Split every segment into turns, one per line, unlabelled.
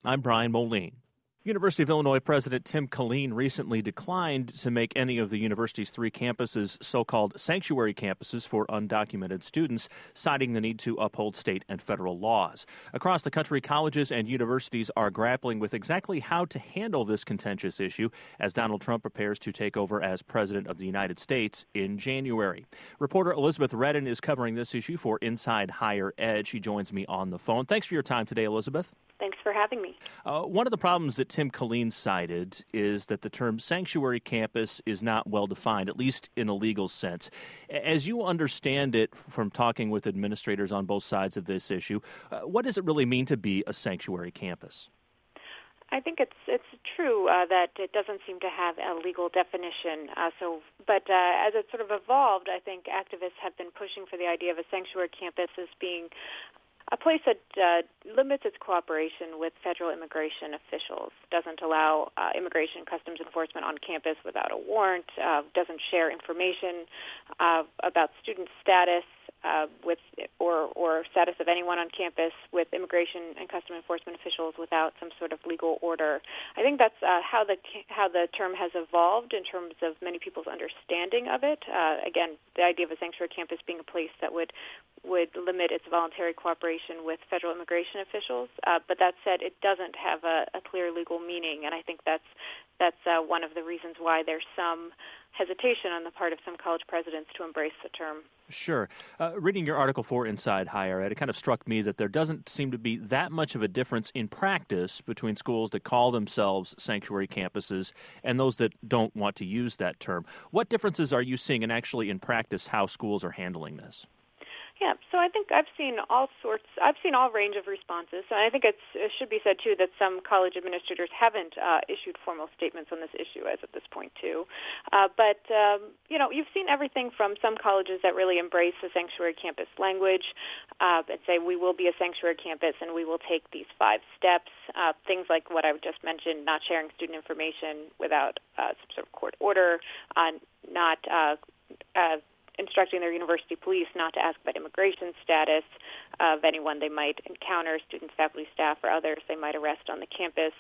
I'm Brian Moline. University of Illinois President Tim Killeen recently declined to make any of the university's 3 campuses so-called sanctuary campuses for undocumented students, citing the need to uphold state and federal laws. Across the country, colleges and universities are grappling with exactly how to handle this contentious issue as Donald Trump prepares to take over as President of the United States in January. Reporter Elizabeth Redden is covering this issue for Inside Higher Ed. She joins me on the phone. Thanks for your time today, Elizabeth.
Thanks for having me.
One of the problems that Tim Killeen cited is that the term sanctuary campus is not well defined, at least in a legal sense. As you understand it from talking with administrators on both sides of this issue, what does it really mean to be a sanctuary campus?
I think it's true that it doesn't seem to have a legal definition. But as it sort of evolved, I think activists have been pushing for the idea of a sanctuary campus as being a place that limits its cooperation with federal immigration officials, doesn't allow immigration and customs enforcement on campus without a warrant, doesn't share information about student status or status of anyone on campus with immigration and customs enforcement officials without some sort of legal order. I think that's how the term has evolved in terms of many people's understanding of it. Again, the idea of a sanctuary campus being a place that would limit its voluntary cooperation with federal immigration officials. But that said, it doesn't have a clear legal meaning, and I think that's one of the reasons why there's some hesitation on the part of some college presidents to embrace the term.
Sure. Reading your article for Inside Higher Ed, it kind of struck me that there doesn't seem to be that much of a difference in practice between schools that call themselves sanctuary campuses and those that don't want to use that term. What differences are you seeing in practice how schools are handling this?
Yeah, so I think I've seen all range of responses. And I think it should be said, too, that some college administrators haven't issued formal statements on this issue as of this point, too. But you've seen everything from some colleges that really embrace the sanctuary campus language and say we will be a sanctuary campus and we will take these 5 steps, things like what I just mentioned, not sharing student information without some sort of court order, not instructing their university police not to ask about immigration status of anyone they might encounter, students, faculty, staff, or others they might arrest on the campus,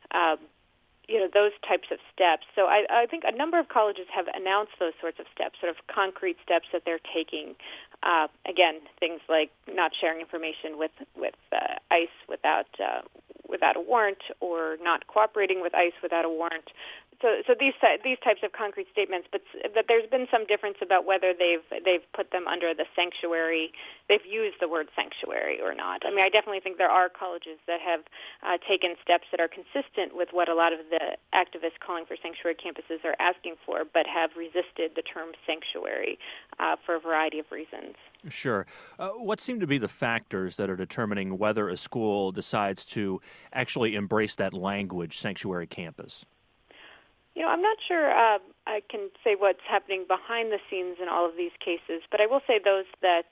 those types of steps. So I think a number of colleges have announced those sorts of steps, sort of concrete steps that they're taking. Again, things like not sharing information with ICE without a warrant, or not cooperating with ICE without a warrant. So these types of concrete statements, but there's been some difference about whether they've put them under the sanctuary, they've used the word sanctuary or not. I mean, I definitely think there are colleges that have taken steps that are consistent with what a lot of the activists calling for sanctuary campuses are asking for, but have resisted the term sanctuary for a variety of reasons.
Sure. What seem to be the factors that are determining whether a school decides to actually embrace that language, sanctuary campus?
I'm not sure I can say what's happening behind the scenes in all of these cases, but I will say those that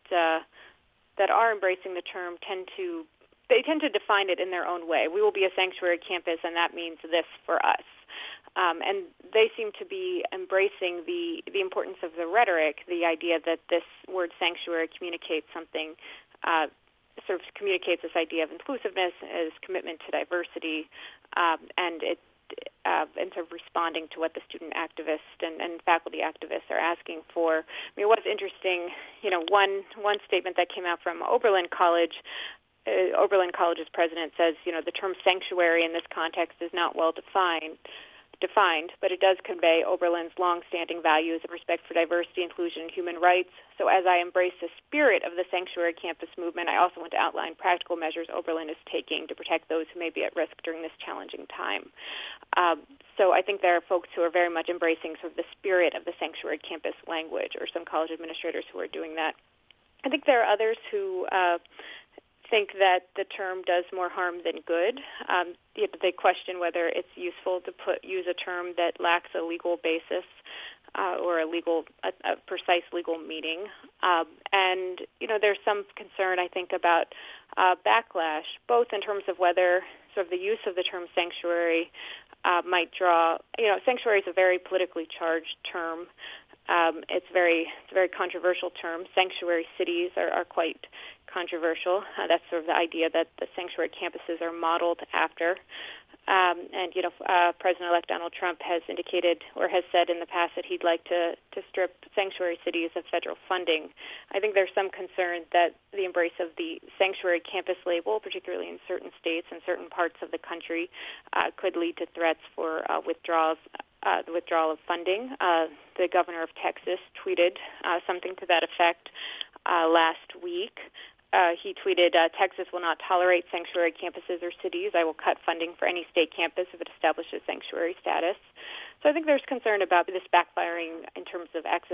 are embracing the term tend to define it in their own way. We will be a sanctuary campus, and that means this for us. And they seem to be embracing the importance of the rhetoric, the idea that this word sanctuary communicates something, sort of communicates this idea of inclusiveness as commitment to diversity, and sort of responding to what the student activists and faculty activists are asking for. I mean, what's interesting, one statement that came out from Oberlin College. Oberlin College's president says, the term sanctuary in this context is not well defined, but it does convey Oberlin's long-standing values of respect for diversity, inclusion, and human rights. So as I embrace the spirit of the sanctuary campus movement, I also want to outline practical measures Oberlin is taking to protect those who may be at risk during this challenging time. So I think there are folks who are very much embracing sort of the spirit of the sanctuary campus language, or some college administrators who are doing that. I think there are others who think that the term does more harm than good. They question whether it's useful to use a term that lacks a legal basis or a precise legal meaning. And there's some concern, I think, about backlash, both in terms of whether sort of the use of the term sanctuary might draw. Sanctuary is a very politically charged term. It's a very controversial term. Sanctuary cities are quite controversial. That's sort of the idea that the sanctuary campuses are modeled after. President-elect Donald Trump has indicated or has said in the past that he'd like to strip sanctuary cities of federal funding. I think there's some concern that the embrace of the sanctuary campus label, particularly in certain states and certain parts of the country, could lead to threats for the withdrawal of funding. The governor of Texas tweeted something to that effect last week. He tweeted, Texas will not tolerate sanctuary campuses or cities. I will cut funding for any state campus if it establishes sanctuary status. So I think there's concern about this backfiring in terms of access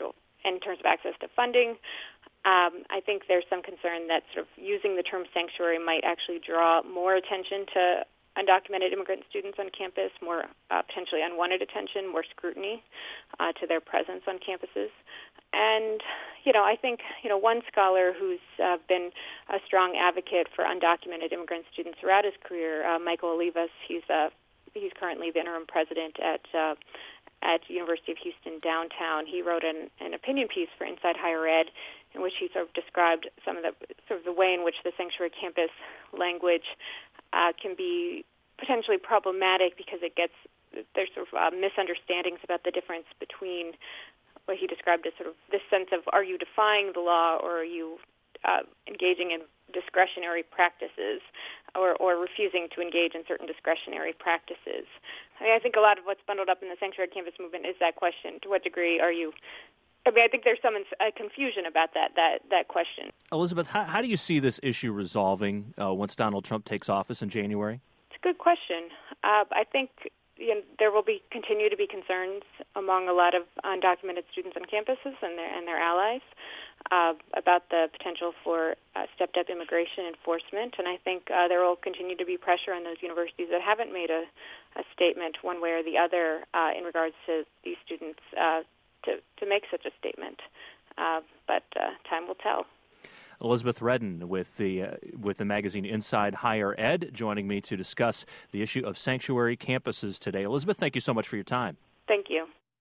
to funding. I think there's some concern that sort of using the term sanctuary might actually draw more attention to undocumented immigrant students on campus, more potentially unwanted attention, more scrutiny to their presence on campuses. And, I think, one scholar who's been a strong advocate for undocumented immigrant students throughout his career, Michael Olivas, he's currently the interim president at University of Houston downtown. He wrote an opinion piece for Inside Higher Ed in which he sort of described some of the way in which the sanctuary campus language can be potentially problematic because there's sort of misunderstandings about the difference between what he described as sort of this sense of, are you defying the law or are you engaging in discretionary practices or refusing to engage in certain discretionary practices? I think a lot of what's bundled up in the sanctuary campus movement is that question. To what degree are you... I think there's some confusion about that question.
Elizabeth, how do you see this issue resolving once Donald Trump takes office in January?
It's a good question. I think there will continue to be concerns among a lot of undocumented students on campuses and their allies about the potential for stepped-up immigration enforcement, and I think there will continue to be pressure on those universities that haven't made a statement one way or the other in regards to these students to make such a statement. But time will tell.
Elizabeth Redden with the magazine Inside Higher Ed, joining me to discuss the issue of sanctuary campuses today. Elizabeth, thank you so much for your time.
Thank you.